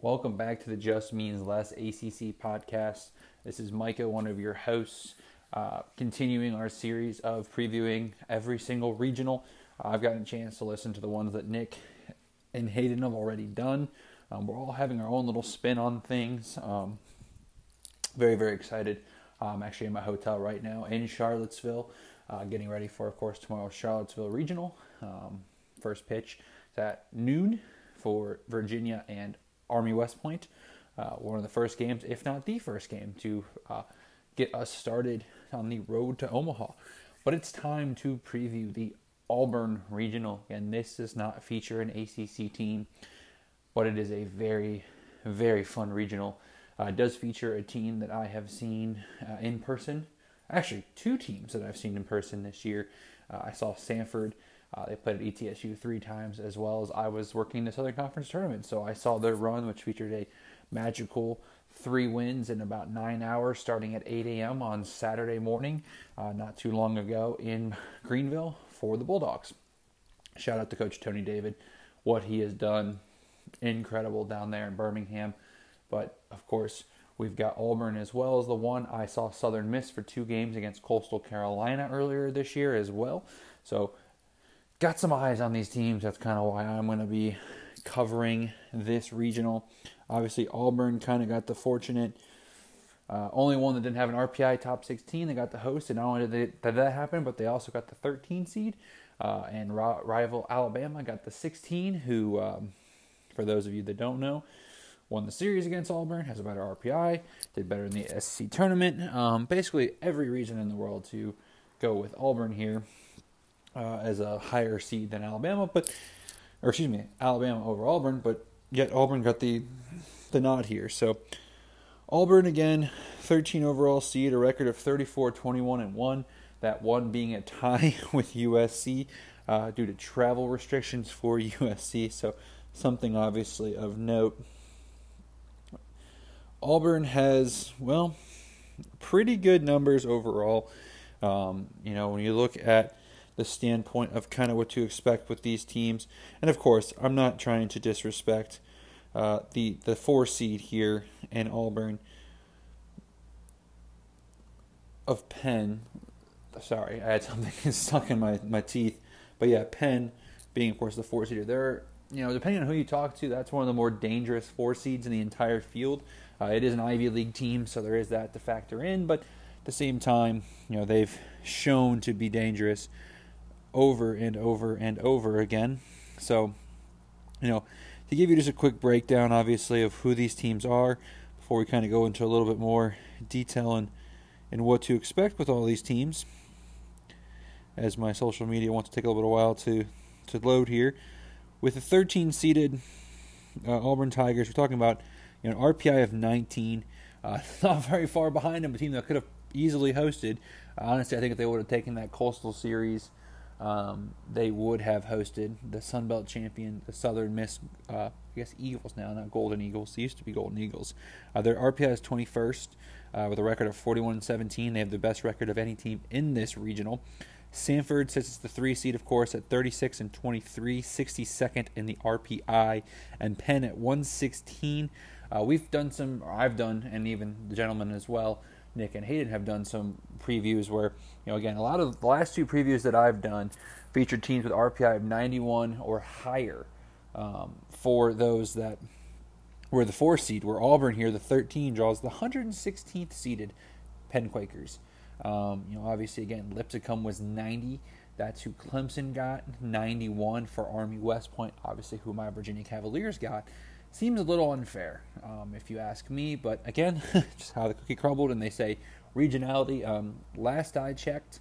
Welcome back to the Just Means Less ACC podcast. This is Micah, one of your hosts, continuing our series of previewing every single regional. I've gotten a chance to listen to the ones that Nick and Hayden have already done. We're all having our own little spin on things. Very, very excited. I'm actually in my hotel right now in Charlottesville, getting ready for, of course, tomorrow's Charlottesville Regional. First pitch is at noon for Virginia and Army West Point. One of the first games, if not the first game, to get us started on the road to Omaha. But it's time to preview the Auburn Regional. And this does not feature an ACC team, but it is a very, very fun regional. It does feature a team that I have seen in person. Actually, two teams that I've seen in person this year. I saw Samford. They played at ETSU 3 times, as well as I was working the Southern Conference Tournament. So I saw their run, which featured a magical 3 wins in about 9 hours, starting at 8 a.m. on Saturday morning, not too long ago in Greenville for the Bulldogs. Shout out to Coach Tony David. What he has done, incredible down there in Birmingham. But, of course, we've got Auburn as well as the one. I saw Southern Miss for 2 games against Coastal Carolina earlier this year as well. So, got some eyes on these teams. That's kind of why I'm going to be covering this regional. Obviously, Auburn kind of got the fortunate only one that didn't have an RPI top 16. They got the host, and not only did that happen, but they also got the 13 seed. And rival Alabama got the 16, who, for those of you that don't know, won the series against Auburn, has a better RPI, did better in the SEC tournament. Basically, every reason in the world to go with Auburn here. As a higher seed than Alabama, Alabama over Auburn, but yet Auburn got the nod here. So Auburn again, 13 overall seed, a record of 34-21-1. That one being a tie with USC due to travel restrictions for USC. So something obviously of note. Auburn has pretty good numbers overall. When you look at the standpoint of kind of what to expect with these teams. And of course, I'm not trying to disrespect the 4 seed here in Auburn of Penn. Sorry, I had something stuck in my teeth. But yeah, Penn being, of course, the 4 seed. They're, depending on who you talk to, that's one of the more dangerous 4 seeds in the entire field. It is an Ivy League team, so there is that to factor in. But at the same time, they've shown to be dangerous over and over and over again. So, to give you just a quick breakdown, obviously, of who these teams are, before we kind of go into a little bit more detail and what to expect with all these teams, as my social media wants to take a little bit of a while to load here. With the 13-seeded Auburn Tigers, we're talking about an RPI of 19, not very far behind them, a team that could have easily hosted. Honestly, I think if they would have taken that Coastal Series, they would have hosted the Sun Belt champion, the Southern Miss, Eagles now, not Golden Eagles. They used to be Golden Eagles. Their RPI is 21st with a record of 41-17. They have the best record of any team in this regional. Samford sits as the 3 seed, of course, at 36-23, 62nd in the RPI, and Penn at 116. I've done, and even the gentlemen as well, Nick and Hayden, have done some previews where, again, a lot of the last 2 previews that I've done featured teams with RPI of 91 or higher. For those that were the 4 seed, where Auburn here, the 13, draws the 116th seeded Penn Quakers. Obviously, again, Lipscomb was 90. That's who Clemson got. 91 for Army West Point, obviously who my Virginia Cavaliers got. Seems a little unfair, if you ask me. But again, just how the cookie crumbled, and they say regionality. Last I checked,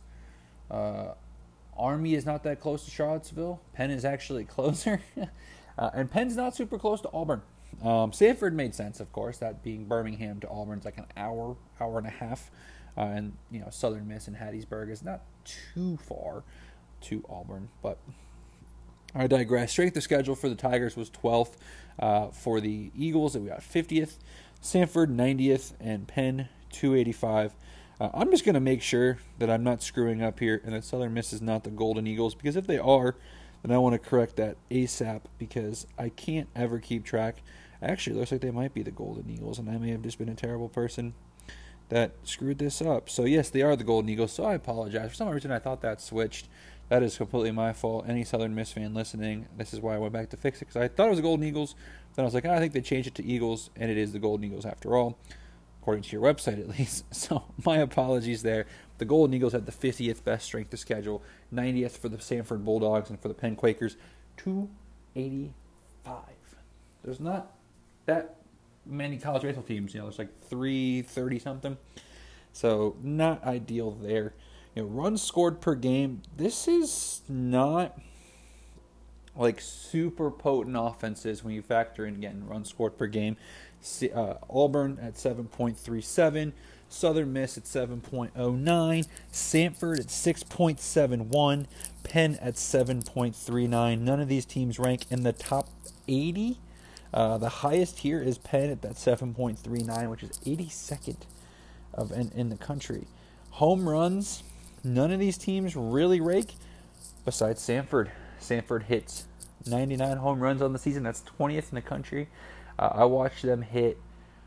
Army is not that close to Charlottesville. Penn is actually closer. And Penn's not super close to Auburn. Samford made sense, of course, that being Birmingham to Auburn's like an hour and a half. And, Southern Miss and Hattiesburg is not too far to Auburn. But I digress. Strength of schedule for the Tigers was 12th. For the Eagles, we got 50th. Samford, 90th. And Penn, 285. I'm just going to make sure that I'm not screwing up here and that Southern Miss is not the Golden Eagles. Because if they are, then I want to correct that ASAP, because I can't ever keep track Actually, it looks like they might be the Golden Eagles, and I may have just been a terrible person that screwed this up. So, yes, they are the Golden Eagles, so I apologize. For some reason, I thought that switched. That is completely my fault. Any Southern Miss fan listening, this is why I went back to fix it, because I thought it was the Golden Eagles. Then I was like, I think they changed it to Eagles, and it is the Golden Eagles after all, according to your website at least. So, my apologies there. The Golden Eagles had the 50th best strength of schedule, 90th for the Sanford Bulldogs, and for the Penn Quakers, 285. There's not that many college baseball teams. There's like 330-something. So, not ideal there. Runs scored per game. This is not like super potent offenses when you factor in, again, runs scored per game. Auburn at 7.37. Southern Miss at 7.09. Sanford at 6.71. Penn at 7.39. None of these teams rank in the top 80. The highest here is Penn at that 7.39, which is 82nd in the country. Home runs, none of these teams really rake besides Sanford. Sanford hits 99 home runs on the season. That's 20th in the country. I watched them hit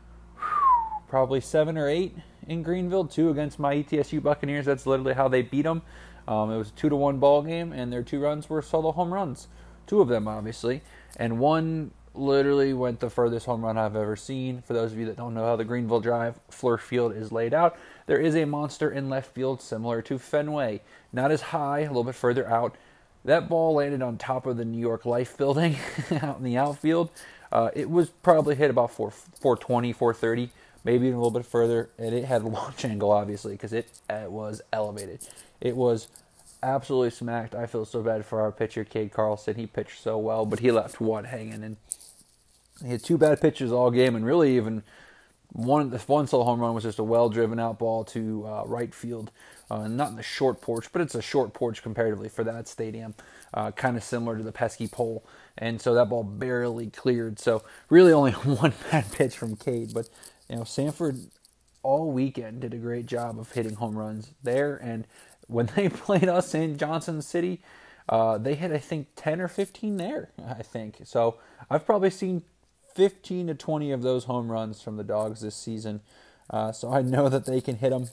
probably 7 or 8 in Greenville, 2 against my ETSU Buccaneers. That's literally how they beat them. It was a 2-1 ball game, and their 2 runs were solo home runs. 2 of them, obviously. And 1 literally went the furthest home run I've ever seen. For those of you that don't know how the Greenville Drive Fluor Field is laid out, there is a monster in left field similar to Fenway. Not as high, a little bit further out. That ball landed on top of the New York Life building out in the outfield. It was probably hit about 420, 430, maybe even a little bit further. And it had a launch angle, obviously, because it was elevated. It was absolutely smacked. I feel so bad for our pitcher, Cade Carlson. He pitched so well, but he left one hanging. And he had 2 bad pitches all game, and really even one solo home run was just a well-driven out ball to right field. Not in the short porch, but it's a short porch comparatively for that stadium. Kind of similar to the pesky pole. And so that ball barely cleared. So really only 1 bad pitch from Cade. But, Sanford all weekend did a great job of hitting home runs there. And when they played us in Johnson City, they hit, I think, 10 or 15 there, I think. So I've probably seen 15 to 20 of those home runs from the Dogs this season. So I know that they can hit them.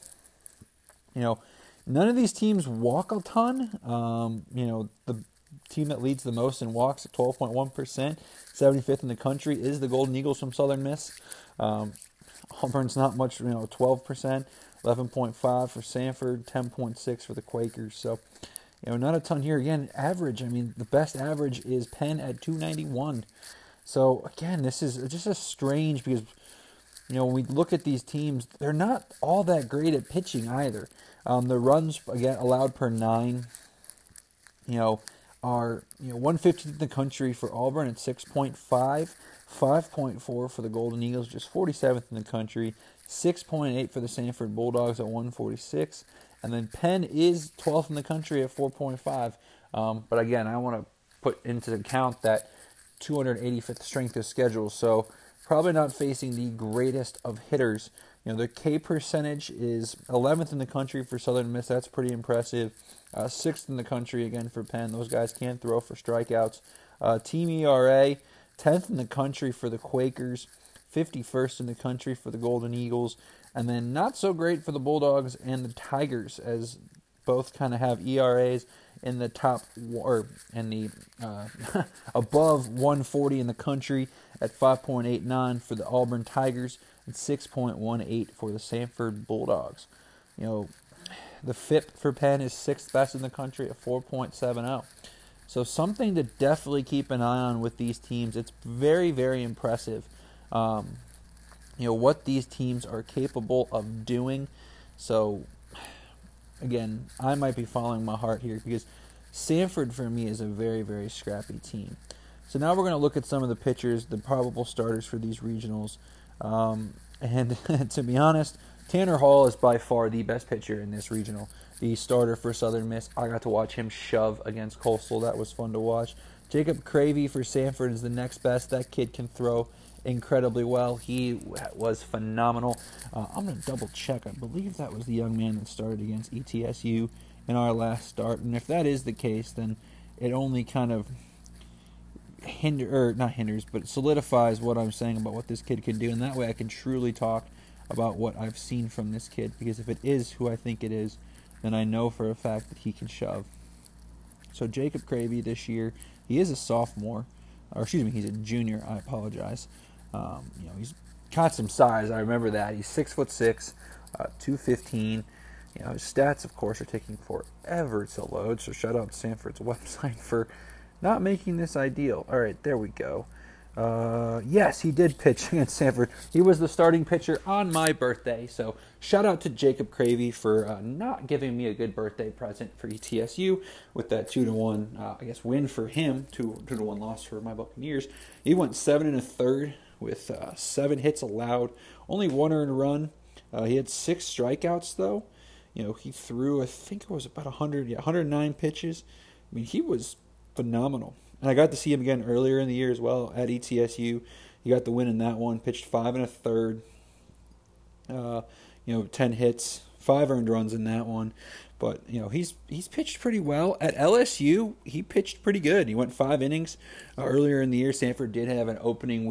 None of these teams walk a ton. The team that leads the most in walks at 12.1%, 75th in the country, is the Golden Eagles from Southern Miss. Auburn's not much, 12%, 11.5 for Sanford, 10.6 for the Quakers. So, not a ton here. Again, average. The best average is Penn at 291. So, again, this is just a strange because, when we look at these teams, they're not all that great at pitching either. The runs, again, allowed per 9, are 150th in the country for Auburn at 6.5, 5.4 for the Golden Eagles, just 47th in the country, 6.8 for the Sanford Bulldogs at 146, and then Penn is 12th in the country at 4.5. But again, I want to put into account that 285th strength of schedule, so probably not facing the greatest of hitters. Their K percentage is 11th in the country for Southern Miss. That's pretty impressive. 6th in the country again for Penn. Those guys can't throw for strikeouts. Team ERA, 10th in the country for the Quakers, 51st in the country for the Golden Eagles, and then not so great for the Bulldogs and the Tigers, as both kind of have ERAs in the top, or in the above 140 in the country at 5.89 for the Auburn Tigers and 6.18 for the Sanford Bulldogs. The FIP for Penn is 6th best in the country at 4.70. So something to definitely keep an eye on with these teams. It's very, very impressive, what these teams are capable of doing. So, again, I might be following my heart here because Sanford, for me, is a very, very scrappy team. So now we're going to look at some of the pitchers, the probable starters for these regionals. And to be honest, Tanner Hall is by far the best pitcher in this regional. The starter for Southern Miss. I got to watch him shove against Coastal. That was fun to watch. Jacob Cravey for Sanford is the next best. That kid can throw incredibly well. He was phenomenal. I'm going to double check. I believe that was the young man that started against ETSU in our last start. And if that is the case, then it only kind of solidifies what I'm saying about what this kid can do, and that way I can truly talk about what I've seen from this kid, because if it is who I think it is, then I know for a fact that he can shove. So Jacob Cravey this year, he is a sophomore, or excuse me, he's a junior. I apologize. He's got some size. I remember that. He's 6'6", 215. His stats, of course, are taking forever to load. So shout out to Sanford's website for not making this ideal. All right, there we go. Yes, he did pitch against Sanford. He was the starting pitcher on my birthday. So shout out to Jacob Cravey for not giving me a good birthday present for ETSU with that 2-1, win for him, 2-1 loss for my Buccaneers. He went 7 1/3 with 7 hits allowed, only 1 earned run. He had 6 strikeouts though. He threw, I think it was about 109 pitches. I mean, he was phenomenal. And I got to see him again earlier in the year as well at ETSU. He got the win in that one, pitched 5 1/3, 10 hits, 5 earned runs in that one. But, he's pitched pretty well. At LSU, he pitched pretty good. He went 5 innings. Earlier in the year, Sanford did have an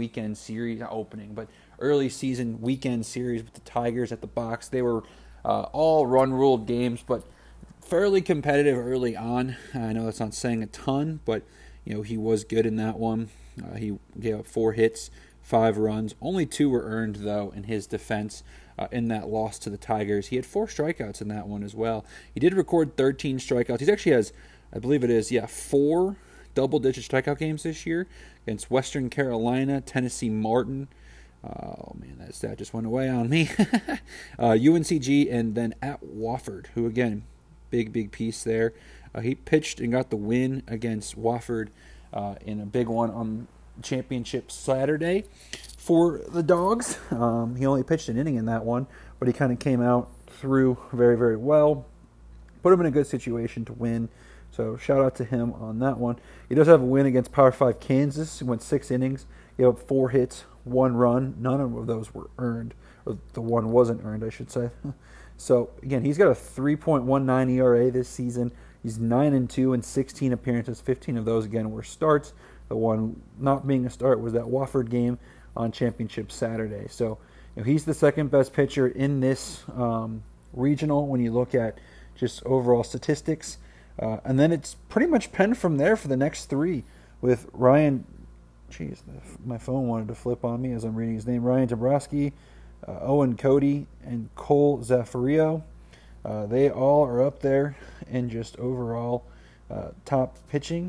early season weekend series with the Tigers at the box. They were all run-ruled games, but fairly competitive early on. I know that's not saying a ton, but he was good in that one. He gave up 4 hits, 5 runs. Only 2 were earned, though, in his defense in that loss to the Tigers. He had 4 strikeouts in that one as well. He did record 13 strikeouts. He actually has, I believe it is, 4 double-digit strikeout games this year against Western Carolina, Tennessee Martin. Oh, man, that stat just went away on me. UNCG, and then at Wofford, who, again, big piece there. He pitched and got the win against Wofford in a big one on championship Saturday for the Dogs. He only pitched an inning in that one, but he kind of came out through very, very well. Put him in a good situation to win. So shout out to him on that one. He does have a win against Power 5 Kansas. He went 6 innings, gave up 4 hits, 1 run. None of those were earned. Or the one wasn't earned, I should say. So, again, he's got a 3.19 ERA this season. He's 9-2 in 16 appearances. 15 of those, again, were starts. The one not being a start was that Wofford game on Championship Saturday. So, he's the second best pitcher in this regional when you look at just overall statistics. And then it's pretty much penned from there for the next 3 with Ryan. Jeez, my phone wanted to flip on me as I'm reading his name. Ryan Dabrowski, Owen Cody, and Cole Zaffario. They all are up there in just overall top pitching.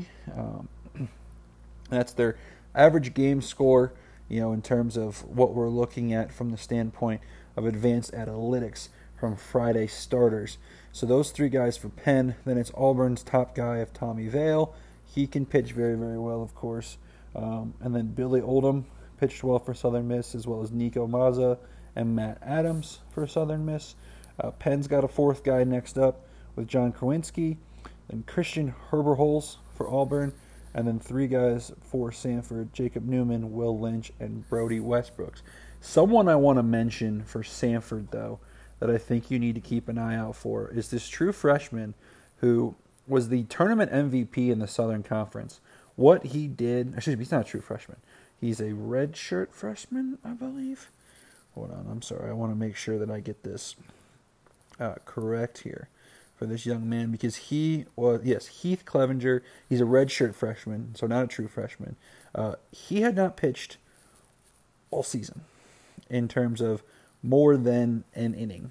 That's their average game score, in terms of what we're looking at from the standpoint of advanced analytics from Friday starters. So those 3 guys for Penn. Then it's Auburn's top guy of Tommy Vale. He can pitch very, very well, of course. And then Billy Oldham pitched well for Southern Miss, as well as Nico Mazza and Matt Adams for Southern Miss. Penn's got a 4th guy next up with John Krawinski, then Christian Herberholz for Auburn, and then 3 guys for Sanford, Jacob Newman, Will Lynch, and Brody Westbrooks. Someone I want to mention for Sanford, though, that I think you need to keep an eye out for is this true freshman who was the tournament MVP in the Southern Conference. What he did, he's not a true freshman. He's a redshirt freshman, I believe. Hold on, I'm sorry. I want to make sure that I get this correct here for this young man, because Heath Clevenger. He's a redshirt freshman, so not a true freshman. He had not pitched all season in terms of more than an inning.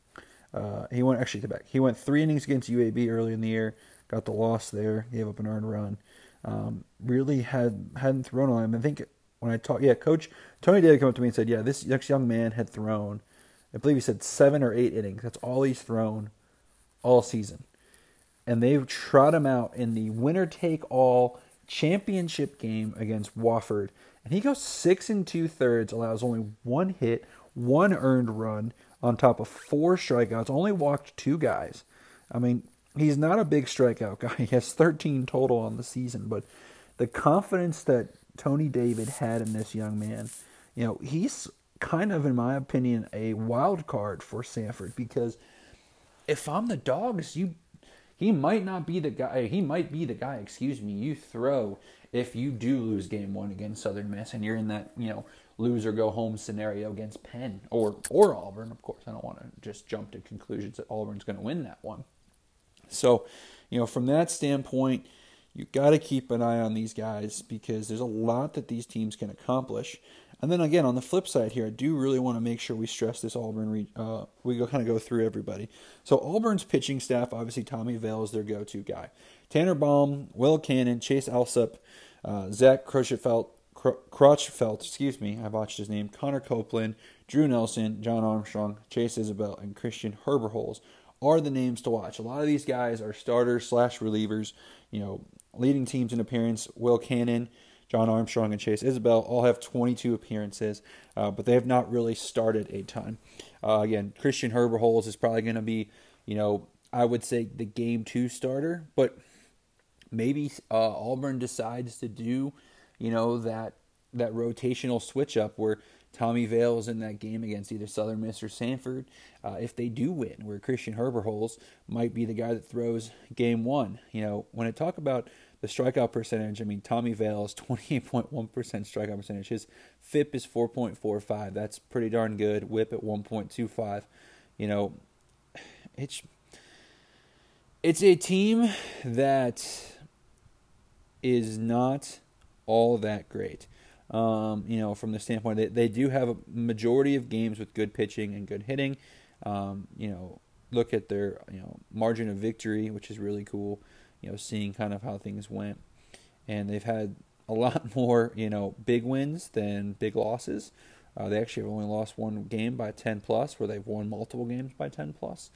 He went 3 innings against UAB early in the year, got the loss there, gave up an earned run. Really hadn't thrown on him. I think when I talked, Coach Tony did come up to me and said, this next young man had thrown, I believe he said 7 or 8 innings. That's all he's thrown all season. And they trot him out in the winner-take-all championship game against Wofford. And he goes 6 2/3, allows only 1 hit, 1 earned run on top of 4 strikeouts, only walked 2 guys. I mean, he's not a big strikeout guy. He has 13 total on the season, but the confidence that Tony David had in this young man, he's kind of, in my opinion, a wild card for Sanford, because if I'm the Dogs, he might not be the guy. He might be the guy, you throw if you do lose game one against Southern Miss and you're in that, lose or go home scenario against Penn or Auburn. Of course, I don't want to just jump to conclusions that Auburn's going to win that one. So, from that standpoint, you got to keep an eye on these guys because there's a lot that these teams can accomplish. And then again, on the flip side here, I do really want to make sure we stress this Auburn. We go through everybody. So Auburn's pitching staff, obviously Tommy Vale is their go-to guy. Tanner Baum, Will Cannon, Chase Alsop, Zach Crotchfeld, I botched his name, Connor Copeland, Drew Nelson, John Armstrong, Chase Isabel, and Christian Herberholz are the names to watch. A lot of these guys are starters / relievers, leading teams in appearance. Will Cannon, John Armstrong, and Chase Isabel all have 22 appearances, but they have not really started a ton. Again, Christian Herberholz is probably going to be, I would say the game 2 starter, but maybe Auburn decides to do, that rotational switch up where Tommy Vale is in that game against either Southern Miss or Sanford. If they do win, where Christian Herberholz might be the guy that throws game 1. When I talk about the strikeout percentage, Tommy Vale is 28.1% strikeout percentage. His FIP is 4.45. That's pretty darn good. WHIP at 1.25. It's a team that is not all that great. From the standpoint they do have a majority of games with good pitching and good hitting. Look at their margin of victory, which is really cool. Seeing kind of how things went, and they've had a lot more big wins than big losses. They actually have only lost one game by 10 plus, where they've won multiple games by 10 plus.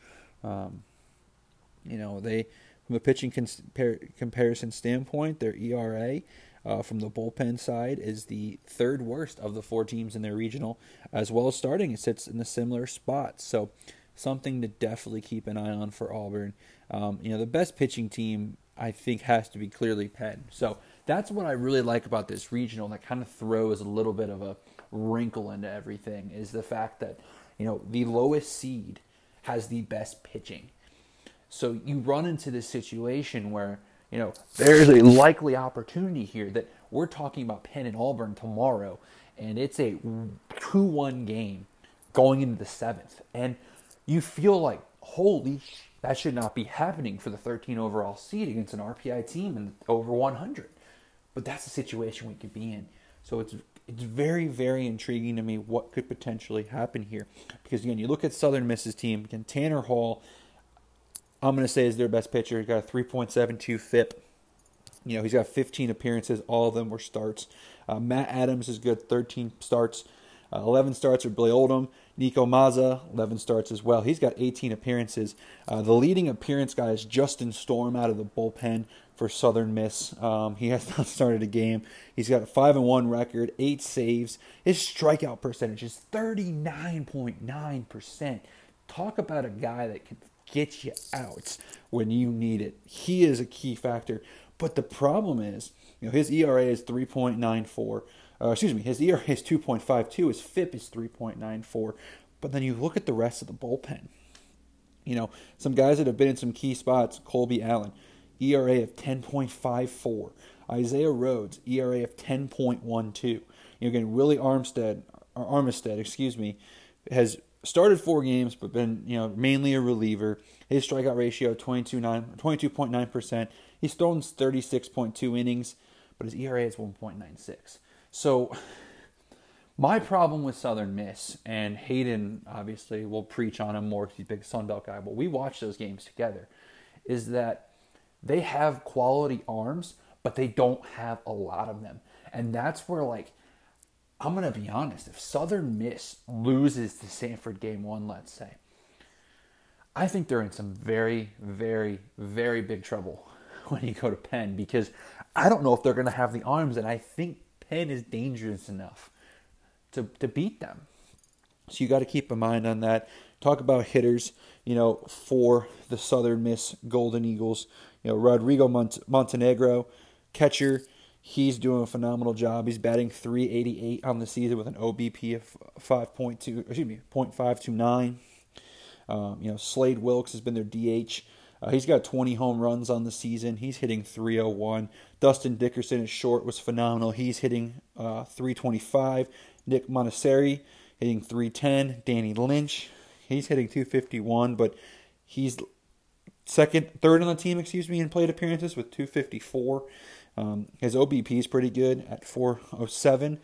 They, from a pitching comparison standpoint, their ERA from the bullpen side is the third worst of the 4 teams in their regional, as well as starting. It sits in a similar spot. So something to definitely keep an eye on for Auburn. The best pitching team, I think, has to be clearly Penn. So that's what I really like about this regional that kind of throws a little bit of a wrinkle into everything, is the fact that, the lowest seed has the best pitching. So you run into this situation where, there's a likely opportunity here that we're talking about Penn and Auburn tomorrow, and it's a 2-1 game going into the 7th. And you feel like, holy that should not be happening for the 13 overall seed against an RPI team and over 100. But that's the situation we could be in. So it's very, very intriguing to me what could potentially happen here. Because, again, you look at Southern Miss's team. Again, Tanner Hall, I'm going to say, is their best pitcher. He's got a 3.72 FIP. He's got 15 appearances. All of them were starts. Matt Adams is good, 13 starts. 11 starts are Billy Oldham. Nico Mazza, 11 starts as well. He's got 18 appearances. The leading appearance guy is Justin Storm out of the bullpen for Southern Miss. He has not started a game. He's got a 5-1 record, 8 saves. His strikeout percentage is 39.9%. Talk about a guy that can get you out when you need it. He is a key factor. But the problem is, his ERA is 3.94. His ERA is 2.52. His FIP is 3.94. But then you look at the rest of the bullpen. Some guys that have been in some key spots. Colby Allen, ERA of 10.54. Isaiah Rhodes, ERA of 10.12. Again, Willie Armistead, has started 4 games, but been mainly a reliever. His strikeout ratio 22.9%. He's thrown 36.2 innings, but his ERA is 1.96. So my problem with Southern Miss, and Hayden obviously will preach on him more because he's a big Sun Belt guy, but we watch those games together, is that they have quality arms, but they don't have a lot of them. And that's where, I'm going to be honest, if Southern Miss loses to Sanford game 1, let's say, I think they're in some very, very, very big trouble when you go to Penn, because I don't know if they're going to have the arms, and I think Penn is dangerous enough to beat them. So you got to keep in mind on that. Talk about hitters, for the Southern Miss Golden Eagles. Rodrigo Montenegro, catcher, he's doing a phenomenal job. He's batting .388 on the season with an OBP of 0.529. Slade Wilkes has been their DH. He's got 20 home runs on the season. He's hitting 301. Dustin Dickerson at short was phenomenal. He's hitting 325. Nick Montesseri hitting 310. Danny Lynch, he's hitting 251, but he's third on the team, in plate appearances with 254. His OBP is pretty good at 407.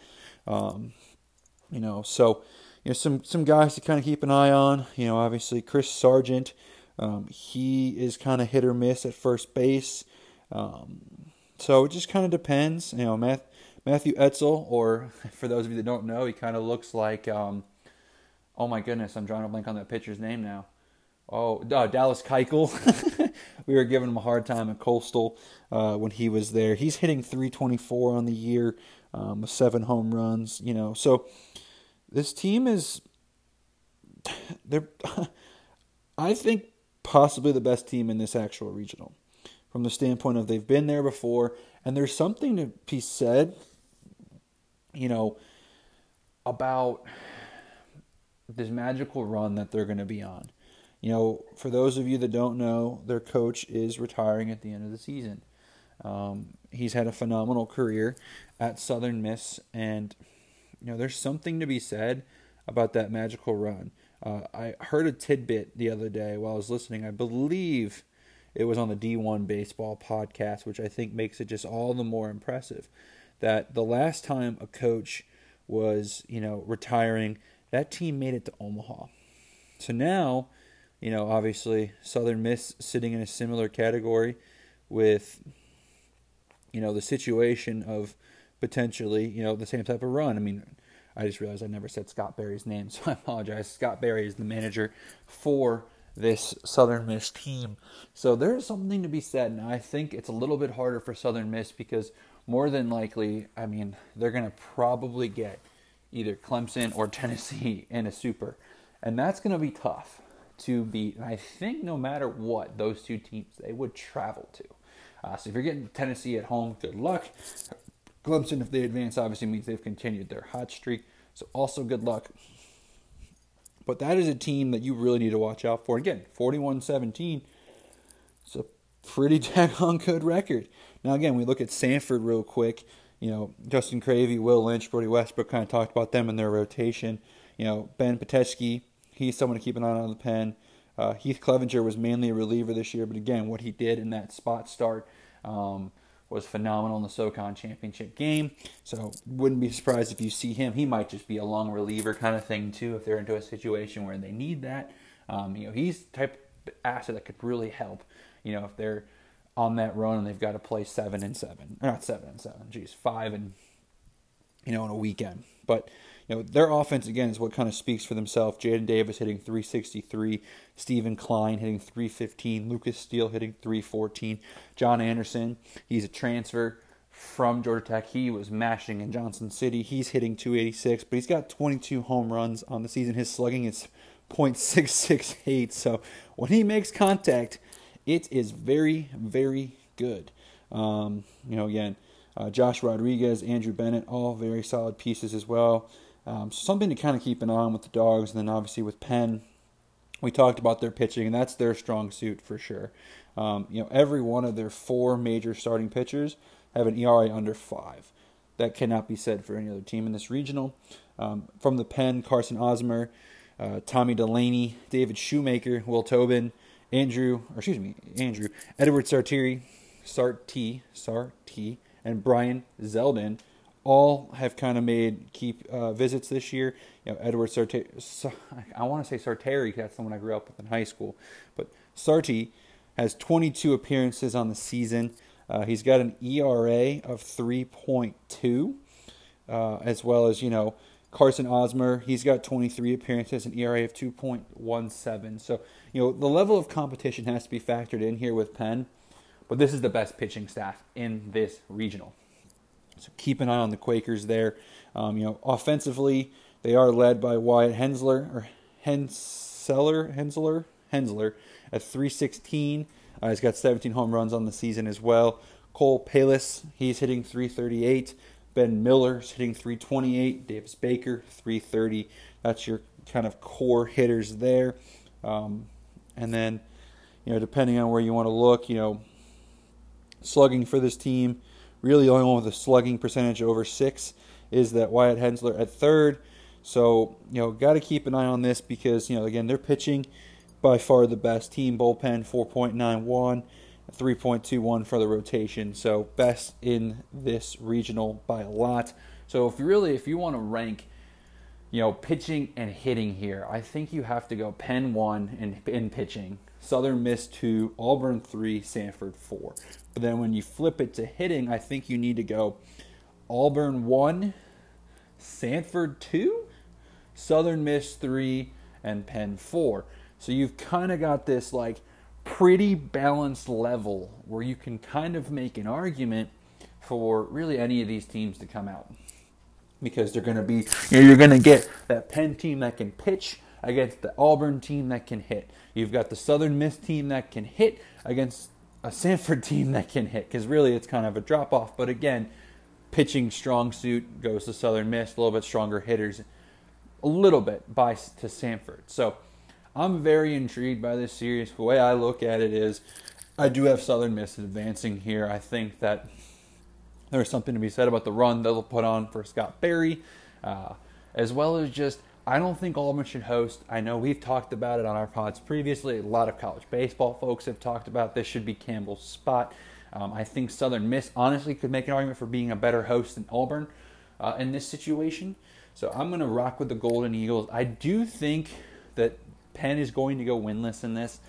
Some guys to kind of keep an eye on. Obviously Chris Sargent. He is kind of hit or miss at first base. So it just kind of depends. Matthew Etzel, or for those of you that don't know, he kind of looks like, oh my goodness, I'm drawing a blank on that pitcher's name now. Dallas Keuchel. We were giving him a hard time at Coastal when he was there. He's hitting 324 on the year with 7 home runs. So this team they're I think possibly the best team in this actual regional, from the standpoint of they've been there before, and there's something to be said, about this magical run that they're going to be on. For those of you that don't know, their coach is retiring at the end of the season. He's had a phenomenal career at Southern Miss, and there's something to be said about that magical run. I heard a tidbit the other day while I was listening. I believe it was on the D1 Baseball podcast, which I think makes it just all the more impressive, that the last time a coach was, retiring, that team made it to Omaha. So now, obviously Southern Miss sitting in a similar category with, the situation of potentially, the same type of run. I just realized I never said Scott Berry's name, so I apologize. Scott Berry is the manager for this Southern Miss team. So there's something to be said, and I think it's a little bit harder for Southern Miss because more than likely, they're going to probably get either Clemson or Tennessee in a super, and that's going to be tough to beat. And I think no matter what, those two teams, they would travel to. So if you're getting Tennessee at home, good luck. Clemson, if they advance, obviously means they've continued their hot streak. So also good luck. But that is a team that you really need to watch out for. Again, 41-17. It's a pretty daggone good record. Now, again, we look at Sanford real quick. Justin Cravey, Will Lynch, Brody Westbrook, kind of talked about them in their rotation. Ben Patetsky, he's someone to keep an eye on the pen. Heath Clevenger was mainly a reliever this year, but again, what he did in that spot start was phenomenal in the SoCon Championship game. So wouldn't be surprised if you see him. He might just be a long reliever kind of thing too if they're into a situation where they need that. He's the type of asset that could really help. If they're on that run and they've got to play 7-7, not 7-7, 5 and in a weekend. But their offense again is what kind of speaks for themselves. Jaden Davis hitting 363, Stephen Klein hitting 315, Lucas Steele hitting 314, John Anderson, he's a transfer from Georgia Tech. He was mashing in Johnson City. He's hitting 286, but he's got 22 home runs on the season. His slugging is .668. So when he makes contact, it is very, very good. Again, Josh Rodriguez, Andrew Bennett, all very solid pieces as well. Something to kind of keep an eye on with the Dogs. And then obviously with Penn, we talked about their pitching, and that's their strong suit for sure. Every one of their 4 major starting pitchers have an ERA under 5. That cannot be said for any other team in this regional. From the Penn, Carson Osmer, Tommy Delaney, David Shoemaker, Will Tobin, Andrew, Edward Sartee, and Brian Zeldin all have kind of made key visits this year. Edward Sartee, I want to say Sarteri, that's someone I grew up with in high school, but Sartee has 22 appearances on the season. He's got an ERA of 3.2, as well as, Carson Osmer, he's got 23 appearances, an ERA of 2.17. So, the level of competition has to be factored in here with Penn, but this is the best pitching staff in this regional. So keep an eye on the Quakers there. Offensively, they are led by Wyatt Hensler at 316. He's got 17 home runs on the season as well. Cole Palis, he's hitting 338. Ben Miller's hitting 328. Davis Baker, 330. That's your kind of core hitters there. And then, depending on where you want to look, slugging for this team, really the only one with a slugging percentage over 6 is that Wyatt Hensler at third. So, got to keep an eye on this because, again, they're pitching by far the best team. Bullpen 4.91, 3.21 for the rotation. So best in this regional by a lot. So if you want to rank, pitching and hitting here, I think you have to go Penn 1 in pitching, Southern Miss 2, Auburn 3, Sanford 4. But then when you flip it to hitting, I think you need to go Auburn 1, Sanford 2, Southern Miss 3, and Penn 4. So you've kind of got this pretty balanced level where you can kind of make an argument for really any of these teams to come out. Because they're going to be, you're going to get that Penn team that can pitch against the Auburn team that can hit. You've got the Southern Miss team that can hit against a Sanford team that can hit. Because really it's kind of a drop-off. But again, pitching strong suit goes to Southern Miss, a little bit stronger hitters, a little bit to Sanford. So I'm very intrigued by this series. The way I look at it is I do have Southern Miss advancing here. I think that there's something to be said about the run they'll put on for Scott Berry, as well as just I don't think Auburn should host. I know we've talked about it on our pods previously. A lot of college baseball folks have talked about this should be Campbell's spot. I think Southern Miss honestly could make an argument for being a better host than Auburn in this situation. So I'm going to rock with the Golden Eagles. I do think that Penn is going to go winless in this.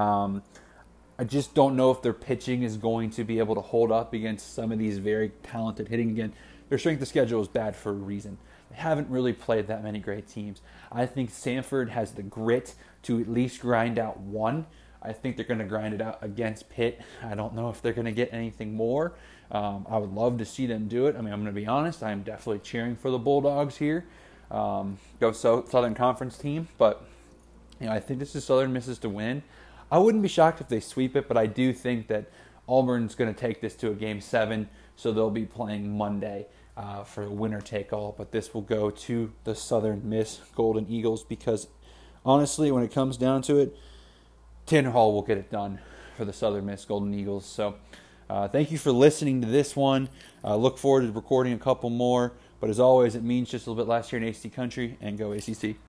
I just don't know if their pitching is going to be able to hold up against some of these very talented hitting. Again, their strength of schedule is bad for a reason. They haven't really played that many great teams. I think Sanford has the grit to at least grind out one. I think they're going to grind it out against Pitt. I don't know if they're going to get anything more. I would love to see them do it. I'm going to be honest. I'm definitely cheering for the Bulldogs here. Go Southern Conference team. But I think this is Southern Miss's to win. I wouldn't be shocked if they sweep it, but I do think that Auburn's going to take this to a Game 7, so they'll be playing Monday for the winner-take-all. But this will go to the Southern Miss Golden Eagles because, honestly, when it comes down to it, Tanner Hall will get it done for the Southern Miss Golden Eagles. So thank you for listening to this one. Look forward to recording a couple more. But as always, it means just a little bit last year in ACC country, and go ACC.